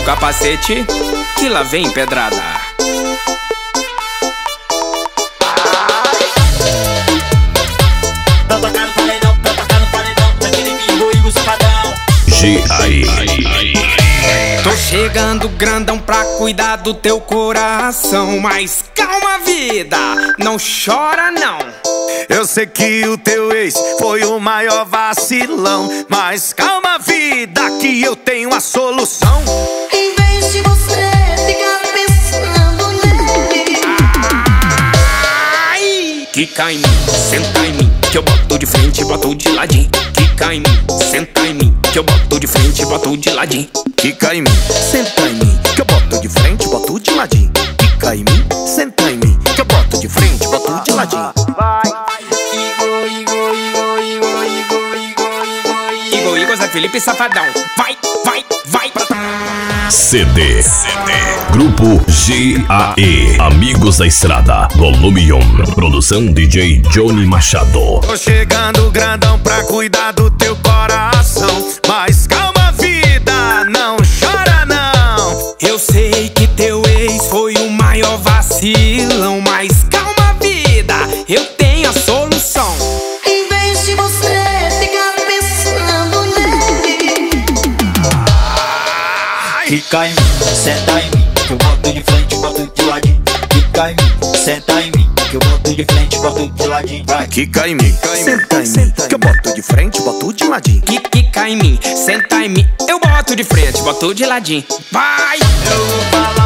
capacete, que lá vem pedrada. Tá tocando paredão, daquele bingo e o safadão. Tô chegando grandão pra cuidar do teu coração. Mas calma, vida, não chora não. Eu sei que o teu ex foi o maior vacilão, mas calma, vida, que eu tenho a solução. Em vez de você ficar pensando nele, quica em mim, senta em mim, que eu boto de frente e boto de ladinho. Quica em mim, senta em mim, que eu boto de frente e boto de ladinho. Quica em mim, senta em mim, que eu boto de frente e boto de ladinho. Quica em mim, senta em mim, que eu boto de frente e boto de ladinho. Igor, Zé Felipe Safadão. Vai pra CD Grupo GAE Amigos da Estrada Volume 1. Produção DJ Johnny Machado. Tô chegando grandão pra cuidar do teu coração, mas calma, vida, não chora não. Eu sei que teu ex foi o maior vacilão, mas calma, vida, eu tenho a solução. em vez de você ficar pensando nele, Quica em mim, senta em mim, que eu boto de frente, boto de ladinho. Quica em mim, senta em mim, que eu boto de frente, boto de ladinho. Vai. Quica em mim, senta em mim, que eu boto de frente e boto de ladinho. Quica em mim, senta em mim, eu boto de frente, boto de ladinho. Vai! Eu vou falar